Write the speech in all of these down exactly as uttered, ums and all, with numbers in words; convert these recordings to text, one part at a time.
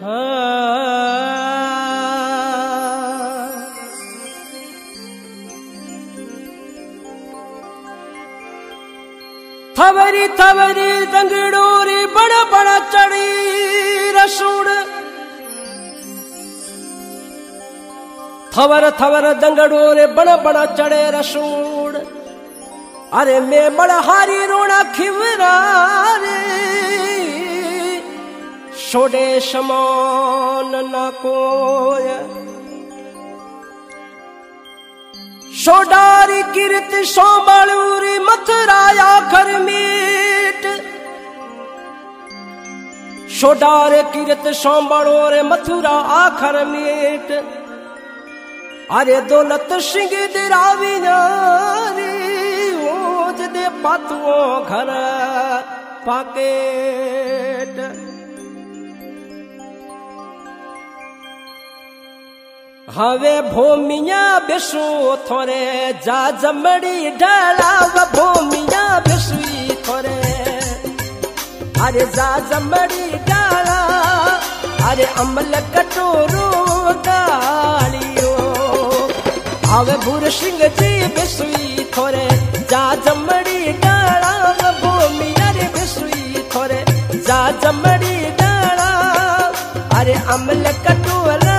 थवरी थवरी दंगड़ोरी बड़ा बड़ा चढ़ी रसूड़ थवर थवर दंगड़ोरे बड़ा बड़ा चढ़े रसूड़ अरे मैं बड़ा हारी रोना खिवरा रे छोड़े समान न कोय सोडारी कीर्त सोबालूरी मथुराया घर मीट सोडारे कीर्त सोबालोरे मथुरा आखर मीट अरे दौलत सिंह दिरावी नारी ओज दे पातुओं घर पाकेट हवे भूमिया बिसु थोरे जा जमड़ी ढलाव भूमिया बिसुई थोरे अरे जा जमड़ी डाला अरे अमल कटोरो गालियो हवे भूर सिंह जी बिसुई थोरे जा जमड़ी डाला भूमिया रे बिसुई थोरे जा जमड़ी डाला अरे अमल कटोरा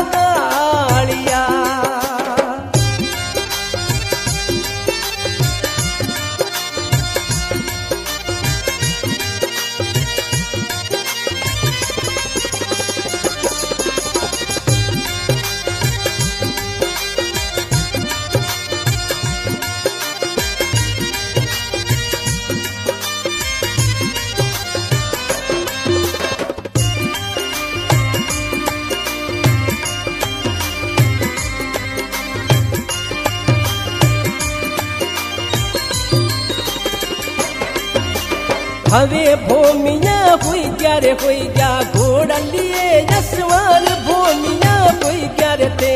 हवे भूमिया हुई क्या रे हुई क्या घोड़ा लिए जसवान भूमिया हुई क्या रे ते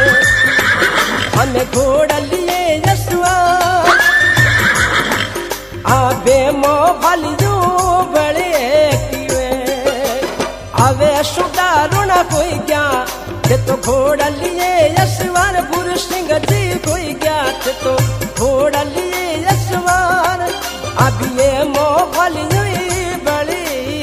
हमें घोड़ा लिए जसवान आबे मो भलियो बड़े किवे आवे सुधारुणा कोई क्या ते तो घोड़ा लिए जसवान भूर सिंह जी कोई क्या ते तो घोड़ा लिए जसवान अब ये मोहल बड़ी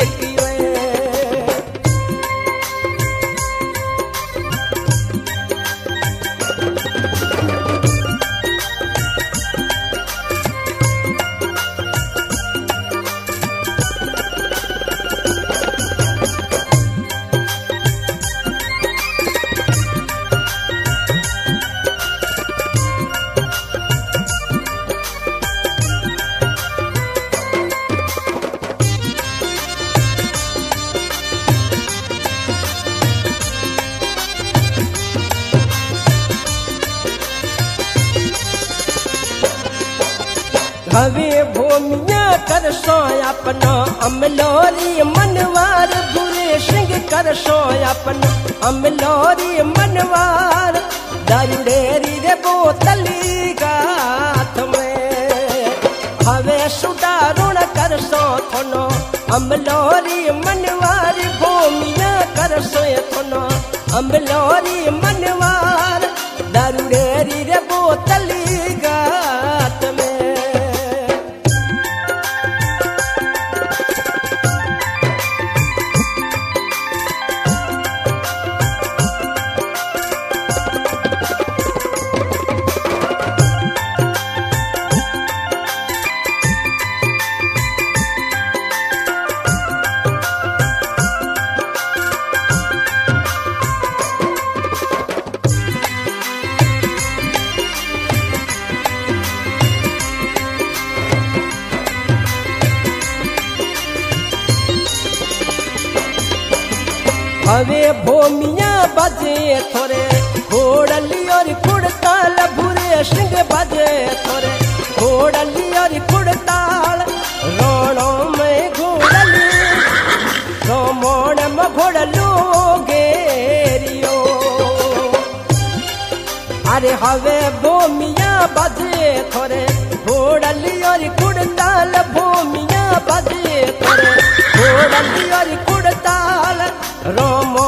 हवे भूमिया कर सो अपना अमलोरी मनवार बुरे सिंह कर सो अपना अमलोरी मनवार दरुड़ेरी रे बोतली गाथ में हवे सुधारुण कर सो थोनो अमलोरी मनवार भूमिया कर सो थोनो अमलोरी मनवार दरुड़ेरी रे बोतली गाथ में हवे भूमिया बजे थोरे घोड़ली और कुड़ताल भूरे सिंह बजे थोरे घोड़ली और कुड़ताल रोणो में घोड़ली रोमोण में घोड़लो गेरियो अरे हवे भूमिया बजे थोरे घोड़ली और कुड़ताल भूमिया बजे थोरे घोड़ली और कुड़ताल रोम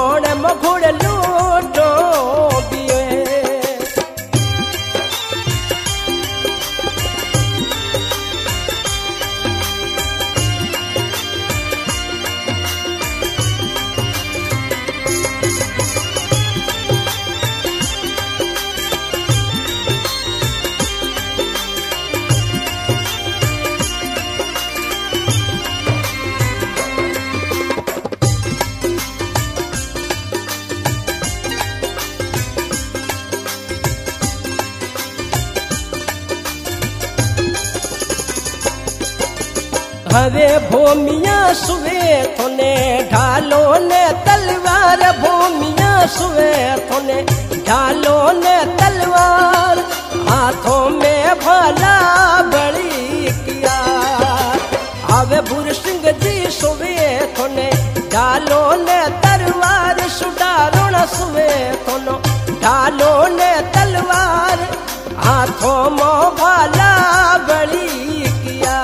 हवे भूमिया सुवे थोने ढालो ने तलवार भूमिया सुवे थोने ढालो ने तलवार हाथों में भला बड़ी किया हवे भूर सिंह जी सुवे थोने ढालो ने तलवार सुडारो न सुवे थोनो ढालो ने तलवार हाथों में भला बड़ी किया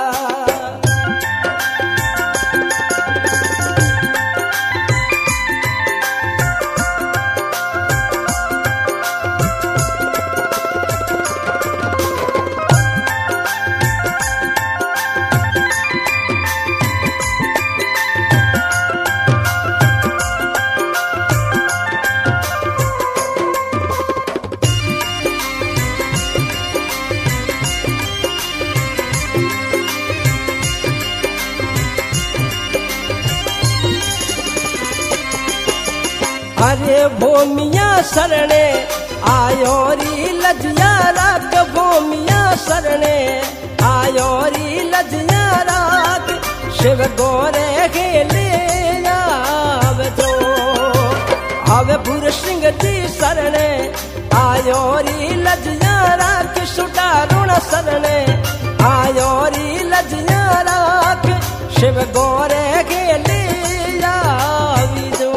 अरे भूमिया सरणे आयो री लजिया राग भूमिया सरणे आयो री लजिया राग शिव गोरे खेले आवजो आवे भूर सिंह जी सरणे आयो री लजिया राग सुडारुण सरणे आयो री लजिया राग शिव गोरे खेले आवजो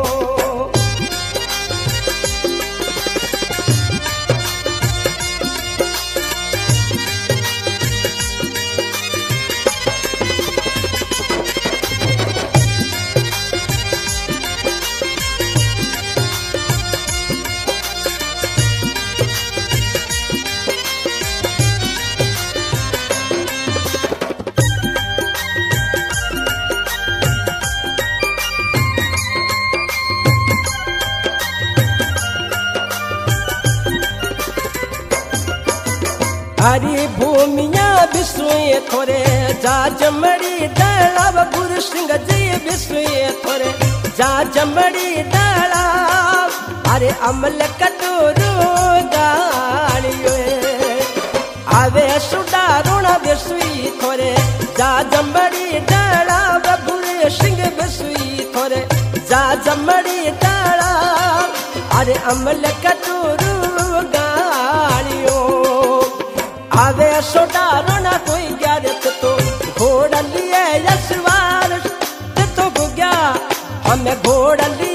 हरी भूमिया बिस्वे थोरे जा जमड़ी डाला गुरु सिंह जी बिस्वे थोरे जा जमड़ी डाला अरे अमल कटोरो गाड़ियो आवे सुडारुण बिस्वी थोरे जा जमड़ी डाला गुरु सिंह बिस्वी थोरे जा जमड़ी डाला अरे अमल कटोरो गाड़ियो आवे सोडारो ना कोई ग्यारत तो घोड़ा लिए यशवार तो गया हमें घोड़ा